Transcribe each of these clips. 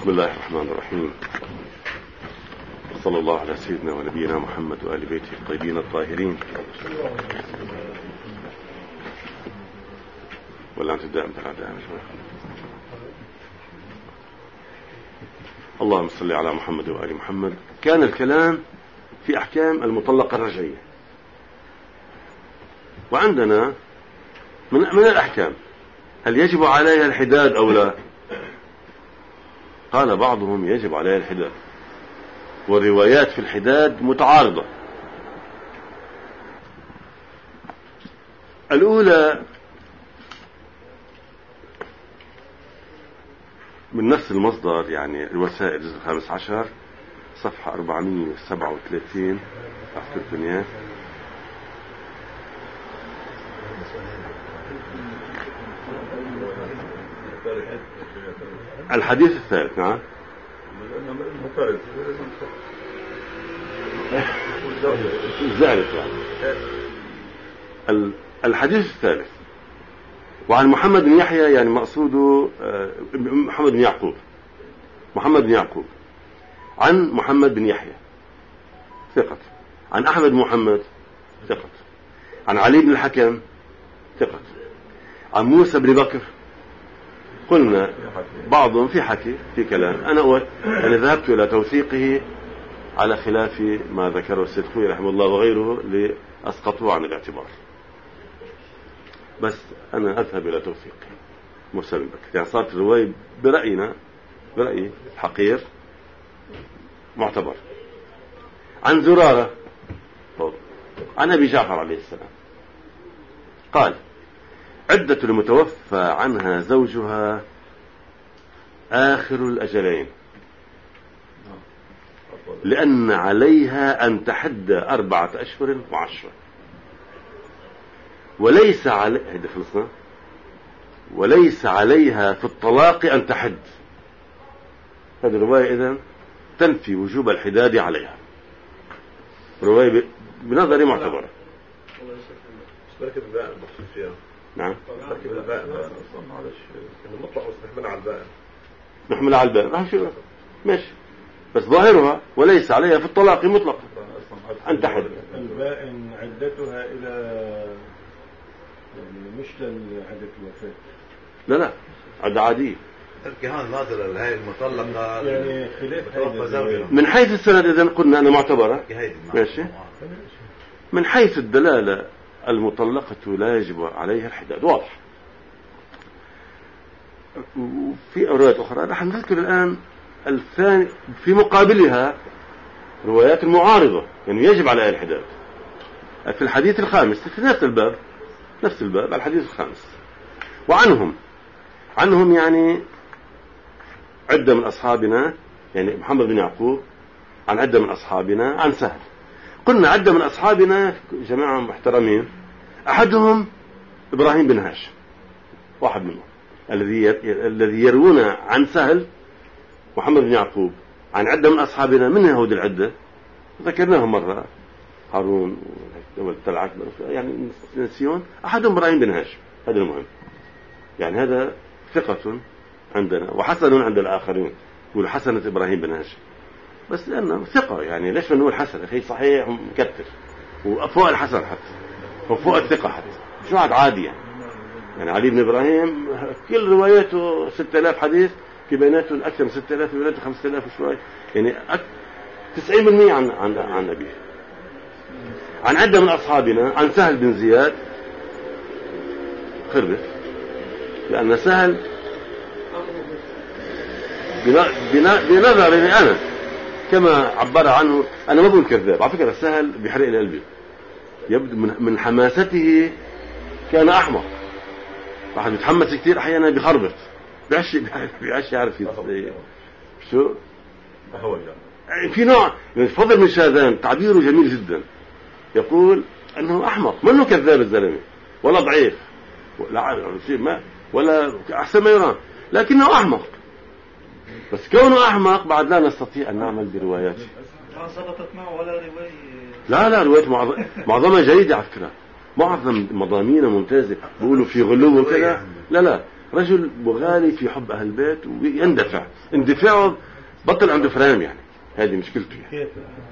بسم الله الرحمن الرحيم، صلى الله على سيدنا ونبينا محمد وآل بيته الطيبين الطاهرين. ولا أنت دائما دائما. اللهم صل على محمد وآل محمد. كان الكلام في أحكام المطلقة الرجعية، وعندنا من الأحكام هل يجب عليها الحداد أو لا؟ قال بعضهم يجب عليها الحداد، والروايات في الحداد متعارضة. الأولى من نفس المصدر، يعني الوسائل الجزء 15 صفحة 437 أفكر الدنيا. الحديث الثالث. نعم، الحديث الثالث. وعن محمد بن يحيى، يعني مقصوده محمد بن يعقوب، محمد بن يعقوب عن محمد بن يحيى ثقة، عن أحمد بن محمد ثقة، عن علي بن الحكم ثقة، عن موسى بن بكر. قلنا بعضهم في حكي في كلام، أنا ذهبت إلى توثيقه على خلاف ما ذكره السيد خوي رحمه الله وغيره لأسقطوه عن الاعتبار، بس أنا أذهب إلى توثيقه موسى بن بكر، يعني صارت الرواية برأيي حقير معتبر. عن زرارة عن أبي جعفر عليه السلام قال: عدة المتوفى عنها زوجها آخر الأجلين، لأن عليها أن تحد 4 أشهر و10، وليس عليها في الطلاق أن تحد. هذه الرواية إذن تنفي وجوب الحداد عليها، رواية بنظري معتبرة. نعم، نحمل على الباء ماشي، بس ظاهرها وليس عليها في الطلاق مطلقا أن تحد. البائن عدتها إلى مش لعدة الوفاة، لا عدة عادية. الكهان ناظر هاي المطلقة يعني خلاف من حيث السند إذن قلنا أنا معتبرة ماشي. من حيث الدلالة المطلقة لا يجب عليها الحداد، واضح. وفي روايات أخرى نحن نذكر الآن الثاني في مقابلها روايات المعارضة، يعني يجب عليها الحداد. في الحديث الخامس في نفس الباب الحديث الخامس. وعنهم يعني عدة من أصحابنا، يعني محمد بن يعقوب عن عدة من أصحابنا عن سهل. قلنا عدة من أصحابنا جماعة محترمين، أحدهم إبراهيم بن هاشم، واحد منهم الذي يروون عن سهل محمد بن يعقوب عن عدة من أصحابنا من يهود العدة، ذكرناهم مرة، هارون والتلعث يعني نسيون. أحدهم إبراهيم بن هاشم، هذا المهم، يعني هذا ثقة عندنا وحسن عند الآخرين، يقول حسنة إبراهيم بن هاشم، بس لأنه ثقة، يعني ليش بنقول حسن؟ أخي صحيح مكتر وفوق الحسن حتى وفوق الثقة حتى، مش واحد عادي يعني علي بن إبراهيم كل رواياته 6000 حديث، في بيناته أكثر من 6000، في بيناته 5000 وشوي، يعني 90% عن أبيه. عن عدة من أصحابنا عن سهل بن زياد خربت، لأن سهل بنظري أنا كما عبر عنه، أنا ما بقول كذاب على فكرة، سهل بيحرق لي قلبي، يبدو من حماسته كان أحمق، واحد بيتحمس كتير أحيانا بيخربط، بيعش يعرف شو في نوع من فضل من شاذان، تعبيره جميل جدا، يقول أنه أحمق، منه كذاب الزلمة ولا ضعيف ولا أحسن ما يرام، لكنه أحمق. بس كونه أحمق بعد لا نستطيع أن نعمل برواياته. ما ضبطت معه ولا رواية. لا رواية معظمها جيدة على فكرة، معظم مضامينه ممتازة، بيقولوا في غلو وكذا، لا رجل مغالي في حب أهل البيت ويندفع، اندفاعه بطل عنده فرام، يعني هذه مشكلته يعني.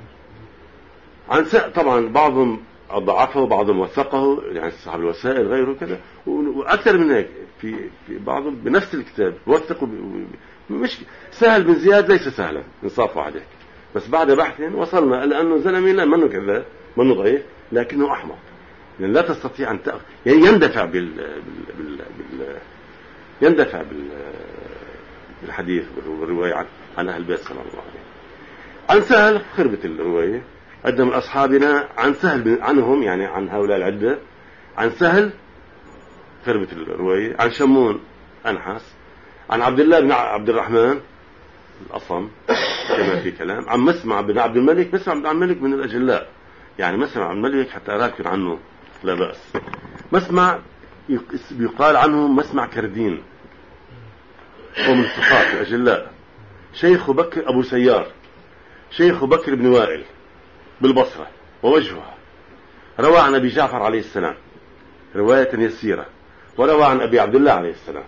طبعا بعضهم ضعفه وبعضهم وثقه، يعني صاحب الوسائل غيره كذا، وأكثر من هيك في بعضهم بنفس الكتاب وثقوا مش سهل بن زياد، ليس سهلا انصاف عليك، بس بعد بحث وصلنا لأنه زلمي لا منه كذا منه ضعيف لكنه أحمق، يعني لا تستطيع أن يعني يندفع بالحديث والرواية عن أهل البيت صلى الله عليه. عن سهل خربت الرواية، عدة من أصحابنا عن سهل عنهم، يعني عن هؤلاء العدة، عن سهل خربت الرواية، عن شمون أنحس، عن عبد الله بن عبد الرحمن الأصم كما في كلام، عن مسمع بن عبد الملك. مسمع بن عبد الملك من الأجلاء، يعني مسمع بن الملك حتى أراكن عنه لا بأس. مسمع يقال عنه مسمع كردين، ومن الثقات الأجلاء. شيخ بكر أبو سيار، شيخ بكر بن وائل بالبصرة ووجهها. روى عن أبي جعفر عليه السلام رواية يسيرة، وروى عن أبي عبد الله عليه السلام،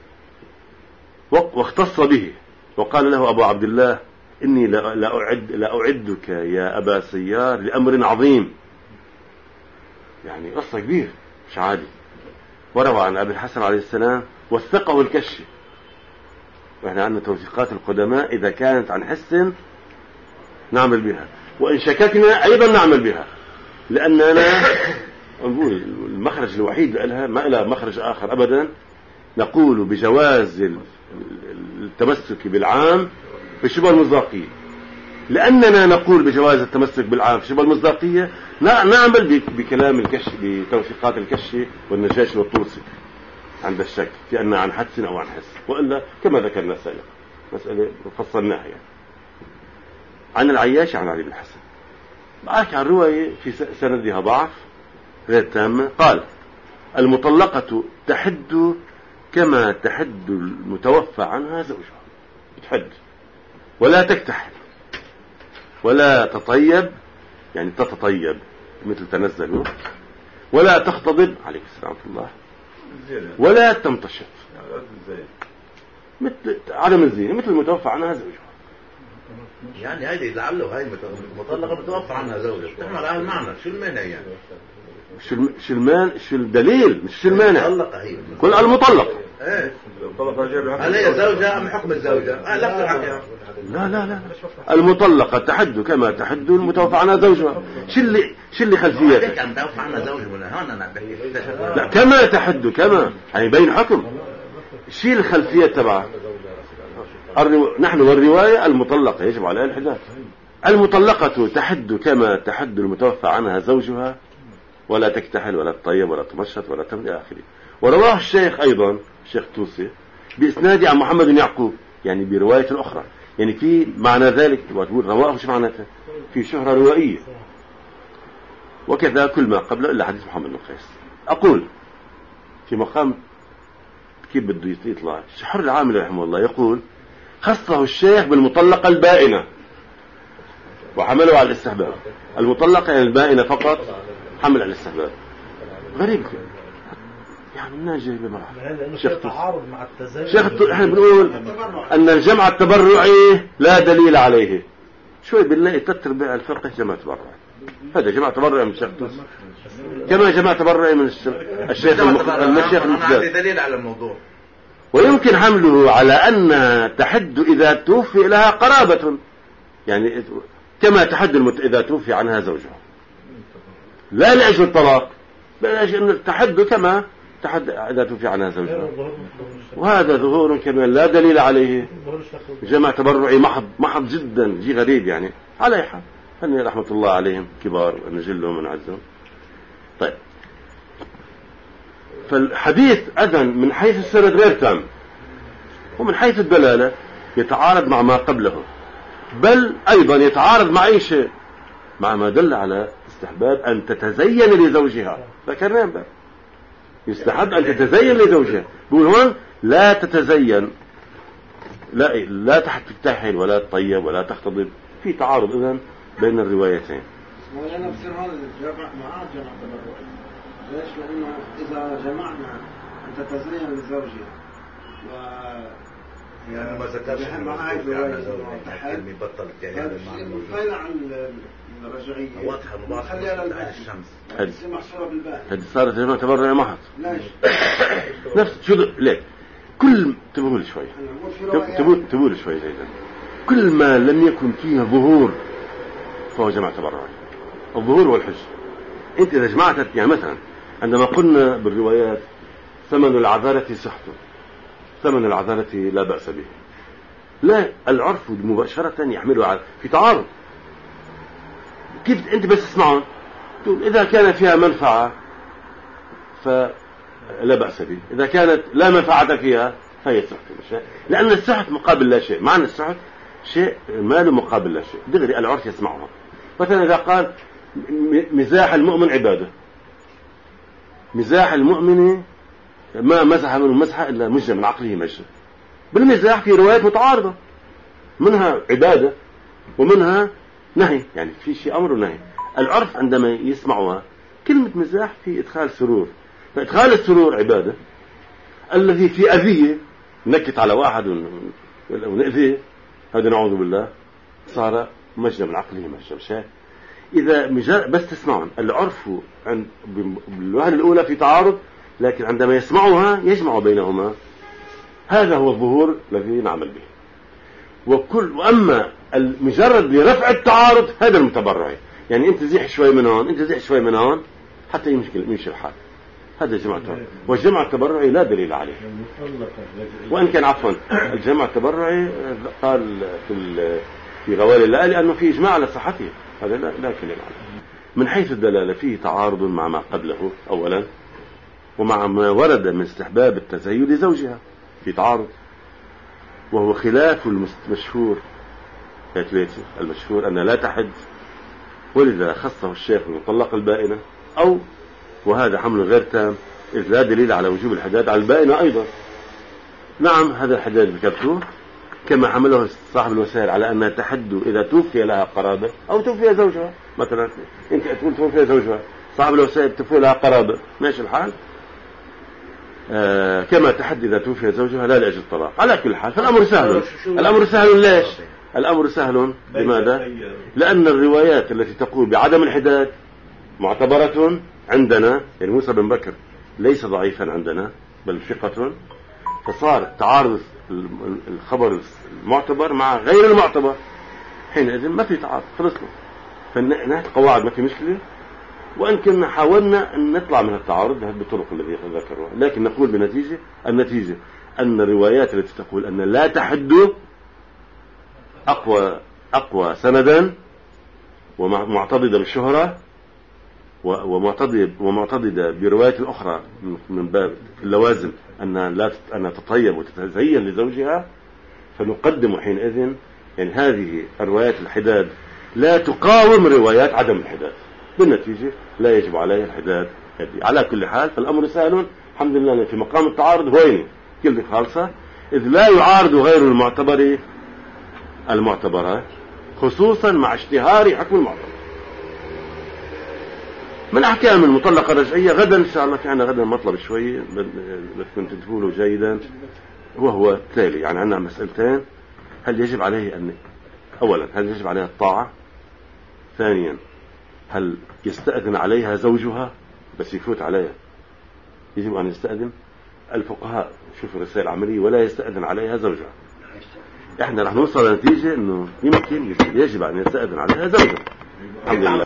واختص به وقال له أبو عبد الله: إني لا أعدك يا أبا سيار لأمر عظيم، يعني قصة كبير مش عادي. وروى عن أبي الحسن عليه السلام: وثقه الكشي. وإحنا عندنا توثيقات القدماء إذا كانت عن حس نعمل بها، وإن شككنا أيضا نعمل بها، لأننا نقول المخرج الوحيد لها، ما إلى مخرج آخر أبدا. نقول بجواز التمسك بالعام في الشبهة المصداقية، لأننا نقول بجواز التمسك بالعام في الشبهة المصداقية نعمل بكلام الكشي، بتوثيقات الكشي والنجاشي والطوسي عند الشك في أنها عن حدس أو عن حس، وإلا كما ذكرنا سابقا مسألة فصلناها يعني. عن العياشي عن علي بن الحسن، معك عن رواية في سندها ضعف غير تامة. قال: المطلقة تحد كما تحد المتوفى عنها زوجها، تحد ولا تكتحل ولا تطيب، يعني تتطيب مثل تنزل، ولا تختضب عليك السلام الله، ولا تمتشط مثل عدم الزينة مثل المتوفى عنها زوجها. يعني هذه لعله هاي المطلقة متوفى عنها زوجها تحمل على المعنى. شو المانع يعني؟ شو الدليل؟ مش شو المانع؟ المطلقة هي كل المطلقة هل هي زوجة أم حكم الزوجة؟ لا المطلقة تحد كما تحد المتوفى عنها زوجها. شو اللي خلفيتها؟ المتوفى عنها زوجها لا كما تحد، كما يعني بين حكم. شو الخلفية تبعها؟ نحن والرواية المطلقة يجب عليها الحداد. المطلقة تحد كما تحد المتوفى عنها زوجها، ولا تكتحل ولا تطيب ولا تمشط ولا تمضي آخره. ورواه الشيخ أيضا الشيخ توسي بإسناد عن محمد بن يعقوب، يعني برواية أخرى، يعني في معنى ذلك وتقول رواه شو معناته؟ في شهرة روائية. وكذا كل ما قبله إلا حديث محمد بن قيس. أقول في مقام كيف بده يطلع شحر العامل رحمه الله يقول: خصه الشيخ بالمطلقة البائنة وحمله على الاستحباب. المطلقة يعني البائنة فقط حمل على الاستحباب. غريب يعني الناجي بمرأة تعارض مع التزاوج. احنا بنقول أن الجمع التبرعي لا دليل عليه. شوي بنلاقي 3/4 الفقه جمع تبرعي. هذا جمع تبرعي من الشيخ توسي، كما جمع تبرعي من الشيخ المخزن. دليل على الموضوع. ويمكن حمله على أن تحد إذا توفي لها قرابة، يعني كما تحد إذا توفي عنها زوجها، لا لأجل الطلاق، بل لأجل أن تحد كما تحد إذا توفي عنها زوجها. وهذا ظهور كما لا دليل عليه، جمع تبرعي محض جدا، جي غريب يعني. على أي حال هني رحمة الله عليهم كبار ونجلهم ونعزهم. طيب، فالحديث أذن من حيث السند غير تام، ومن حيث الدلالة يتعارض مع ما قبله، بل أيضا يتعارض مع أي شيء، مع ما دل على استحباب أن تتزين لزوجها. ذكرنا بقى يستحب أن تتزين لزوجها. بقول هون لا تتزين، لا تكتحل ولا تطيب ولا تختضب. في تعارض إذن بين الروايتين. وأنا بصير هذا الجمع معاه جمع تبرعي. ليش؟ لأنه إذا جمعنا أن تتزين لزوجها يعني ما ذكرش كلمة بطل التعليم بالمعنى الموجود. عن الرجعية واضحة مباشرة عن الشمس. هذه صارت جماعة تبرع محض. نفس شو ليه؟ كل تقول شوي. تقول شوي زيدا. كل ما لم يكن فيها ظهور فهو جماعة تبرعي. الظهور والحج. أنت إذا جمعت يعني مثلا عندما قلنا بالروايات ثمن العذارة سحت، ثمن العذارة لا بأس به. لا، العرف مباشرة يحمله في تعارض. كيف أنت بس تسمعون تقول إذا كان فيها منفعة فلا بأس به، إذا كانت لا منفعة فيها فهي سحت، لأن السحت مقابل لا شيء. معنى السحت شيء ماله مقابل لا شيء، دغري العرف يسمعها. مثلا إذا قال مزاح المؤمن عبادة، مزاح المؤمن ما مزح منه مزحة إلا مجة من عقله مجة. بالمزاح في روايات متعارضة، منها عبادة ومنها نهي، يعني في شيء أمر ونهي. العرف عندما يسمعها كلمة مزاح في إدخال سرور، فإدخال السرور عبادة. الذي في أذية نكت على واحد ونأذيه، هذا نعوذ بالله، صار مجة من عقله مجة. إذا بس تسمعون العرف بالوهلة الأولى في تعارض، لكن عندما يسمعها يجمع بينهما. هذا هو الظهور الذي نعمل به. وأما المجرد لرفع التعارض هذا المتبرعي، يعني أنت زيح شوي من هون، أنت زيح شوي من هون حتى يمشي الحال. هذا جمع التبرعي، والجمع التبرعي لا دليل عليه. وإن كان عفوا الجمع التبرعي قال في غوال الله لأنه في إجماع على صحته، هذا لا دليل عليه. من حيث الدلالة فيه تعارض مع ما قبله أولا، ومع ما ورد من استحباب التزين لزوجها في تعارض، وهو خلاف المشهور. المشهور أن لا تحد، ولذا خصه الشيخ بمطلق البائنة، أو وهذا حمل غير تام إذ لا دليل على وجوب الحداد على البائنة أيضا. نعم هذا الحداد ذكرته كما حمله صاحب الوسائل على أنها تحد إذا توفي لها قرابة أو توفي زوجها. مثلا أنت تقول توفي زوجها، صاحب الوسائل توفي لها قرابة، ماشي الحال. كما تحد إذا توفي زوجها لا لأجل الطلاق. على كل حال فالأمر سهل. الأمر سهل ليش؟ الأمر سهل لماذا؟ لأن الروايات التي تقول بعدم الحداد معتبرة عندنا، يعني موسى بن بكر ليس ضعيفا عندنا بل ثقة، فصار تعارض الخبر المعتبر مع غير المعتبر، حينئذ ما في تعارض، خلصنا. فنحن قواعد ما في مشكلة، وإن كنا حاولنا أن نطلع من التعارض بالطرق التي ذكرها، لكن نقول النتيجة أن الروايات التي تقول أن لا تحد أقوى سندا ومعتضدة بالشهرة ومعتضدة برواية الأخرى من باب اللوازم أن تطيب وتتزين لزوجها، فنقدم حينئذ يعني هذه الروايات الحداد لا تقاوم روايات عدم الحداد، بالنتيجة لا يجب عليه الحداد. على كل حال فالأمر سهل الحمد لله. في مقام التعارض هوين كلمة خالصة، إذ لا يعارض غير المعتبرات خصوصا مع اشتهار حكم المعتبر. من أحكام المطلقة الرجعية غدا إن شاء الله، في عنا غدا مطلب شوي بدكم تنتبهوا جيدا، وهو التالي. يعني عندنا مسألتين: هل يجب عليه أولا هل يجب عليها الطاعة؟ ثانيا هل يستأذن عليها زوجها بس يفوت عليها؟ يجب أن يستأذن. الفقهاء شوفوا رسائل عملية ولا يستأذن عليها زوجها. احنا رح نوصل لنتيجة انه يمكن يجب ان يستأذن عليها زوجها. الحمد لله.